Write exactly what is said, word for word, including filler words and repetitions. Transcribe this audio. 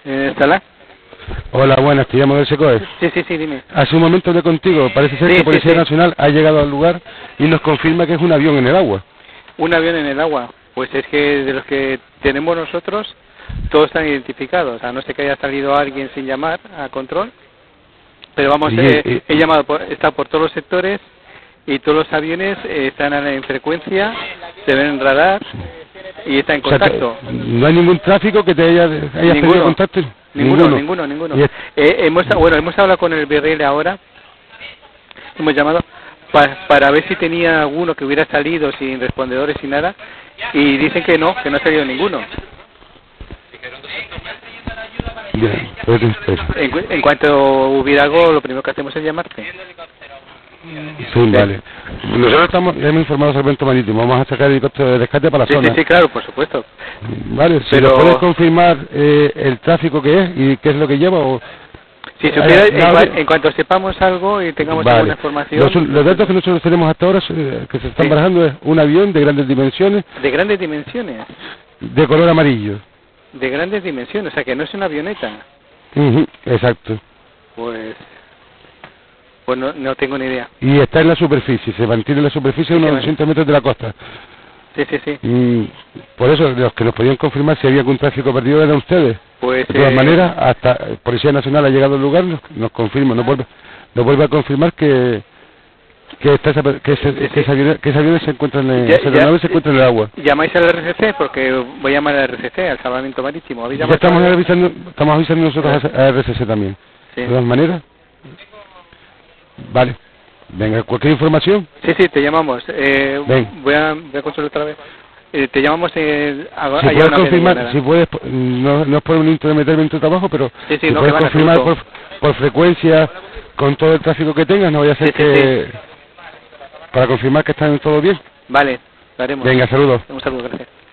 Eh, ¿Sala? Hola, buenas, te llamo del SECOE. Sí, sí, sí, dime. Hace un momento hablé contigo, parece ser Sí, que sí, Policía sí. Nacional ha llegado al lugar y nos confirma que es un avión en el agua. Un avión en el agua. Pues es que de los que tenemos nosotros, todos están identificados. A no ser que haya salido alguien sin llamar a control. Pero vamos, Y, eh, y- he llamado, por, está por todos los sectores y todos los aviones eh, están en frecuencia, se ven en radar y están en o sea, que contacto. no hay ningún tráfico que te haya, haya tenido Ninguno. contacto. Ninguno, ninguno, ninguno. Y es- Eh, hemos, bueno, hemos hablado con el virrey ahora, hemos llamado pa- para ver si tenía alguno que hubiera salido sin respondedores y nada, y dicen que no, que no ha salido ninguno. Bien, espérate, espérate. En, cu- en cuanto hubiera algo, lo primero que hacemos es llamarte. Sí, vale. Nosotros estamos, ya hemos informado al Salvamento Marítimo, vamos a sacar helicóptero de rescate para la Sí, zona. sí, sí, claro, por supuesto. Vale, si Pero- nos puedes confirmar eh, el tráfico que es y qué es lo que lleva o... Si supiera, Eh, en, no, cua- no. en cuanto sepamos algo y tengamos Vale. alguna información... Los, los datos que nosotros tenemos hasta ahora, eh, que se están Sí. barajando, es un avión de grandes dimensiones, De grandes dimensiones, de color amarillo. de grandes dimensiones, o sea que no es una avioneta. Ujú, exacto. Pues... Pues no, no tengo ni idea. Y está en la superficie, se mantiene en la superficie a Sí, unos sí, doscientos metros de la costa. Sí, sí, sí. Mm, por eso, los que nos podían confirmar si había algún tráfico perdido eran ustedes. Pues... De todas eh, maneras, hasta eh, Policía Nacional ha llegado al lugar, nos, nos confirma, nos vuelve, nos vuelve a confirmar que que, está esa, que, ese, Sí, sí. que, ese avión, que ese avión se encuentra en el, Ya- esa ya- aeronave se encuentra en el agua. ¿Llamáis al R C C? Porque voy a llamar al R C C, al Salvamento Marítimo. ¿Habéis Ya llamado estamos al- avisando, estamos avisando nosotros a, a R C C también. Sí. De todas maneras, vale. Venga, cualquier información, Sí, sí, te llamamos. Eh, Ven. voy a, voy a consultar otra vez. Eh, te llamamos eh, a, si ayer puedes una vez, confirmar, nada. si puedes, no, no es por un intento de meterme en tu trabajo, pero Sí, sí, si no, puedes que va en confirmar por, absoluto. por frecuencia, con todo el tráfico que tengas, no vaya a ser Sí, sí, que... Para confirmar que están todo bien. Vale, lo haremos. Venga, saludos. Un saludo, gracias.